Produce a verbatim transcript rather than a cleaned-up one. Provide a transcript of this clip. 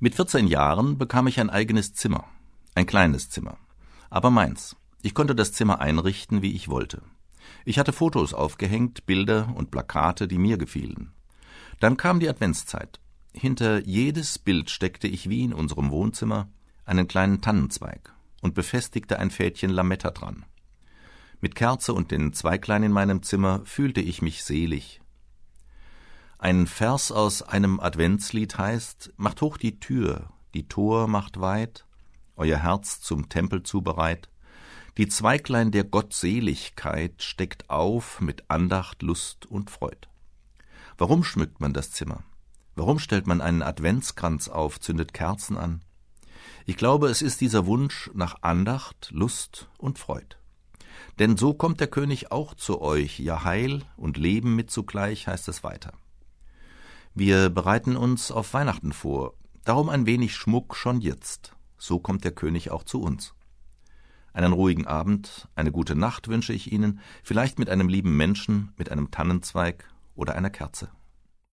Mit vierzehn Jahren bekam ich ein eigenes Zimmer, ein kleines Zimmer, aber meins. Ich konnte das Zimmer einrichten, wie ich wollte. Ich hatte Fotos aufgehängt, Bilder und Plakate, die mir gefielen. Dann kam die Adventszeit. Hinter jedes Bild steckte ich wie in unserem Wohnzimmer einen kleinen Tannenzweig und befestigte ein Fädchen Lametta dran. Mit Kerze und den Zweiglein in meinem Zimmer fühlte ich mich selig. Ein Vers aus einem Adventslied heißt: Macht hoch die Tür, die Tor macht weit, euer Herz zum Tempel zubereit. Die Zweiglein der Gottseligkeit steckt auf mit Andacht, Lust und Freud. Warum schmückt man das Zimmer? Warum stellt man einen Adventskranz auf, zündet Kerzen an? Ich glaube, es ist dieser Wunsch nach Andacht, Lust und Freud. Denn so kommt der König auch zu euch, ja Heil und Leben mit zugleich, heißt es weiter. Wir bereiten uns auf Weihnachten vor, darum ein wenig Schmuck schon jetzt. So kommt der König auch zu uns. Einen ruhigen Abend, eine gute Nacht wünsche ich Ihnen, vielleicht mit einem lieben Menschen, mit einem Tannenzweig oder einer Kerze.